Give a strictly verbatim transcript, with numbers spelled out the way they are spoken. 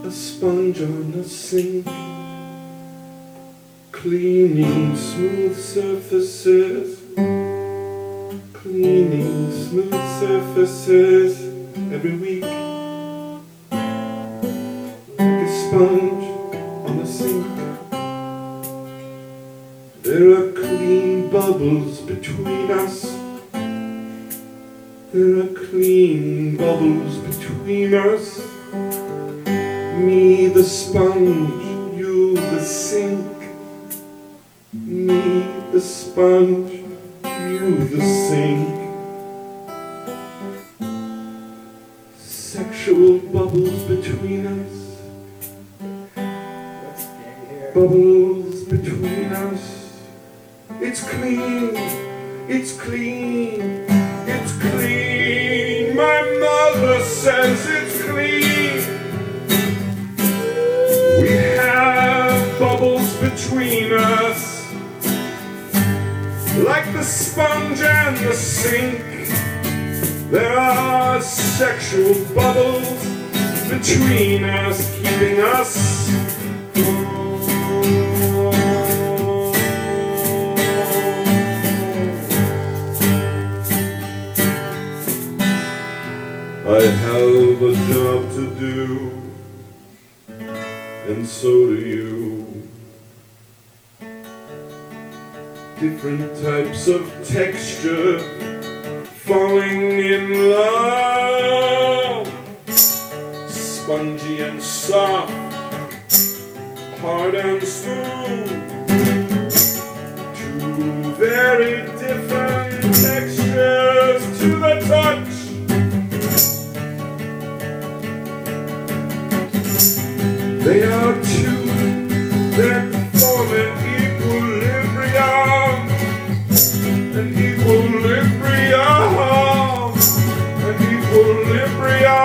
a sponge on a sink, cleaning smooth surfaces, cleaning smooth surfaces every week, like a sponge on a sink. There are clean bubbles between us. There are clean bubbles between us. Me the sponge, you the sink. Me the sponge, you the sink. Sexual bubbles between us. Bubbles between us. It's clean, it's clean, it's clean. My mother says it's clean. We have bubbles between us, like the sponge and the sink. There are sexual bubbles between us, keeping us I have a job to do, and so do you. Different types of texture, falling in love. Spongy and soft, hard and smooth. Two very different textures to the touch. They are two that form an equilibrium, an equilibrium, an equilibrium.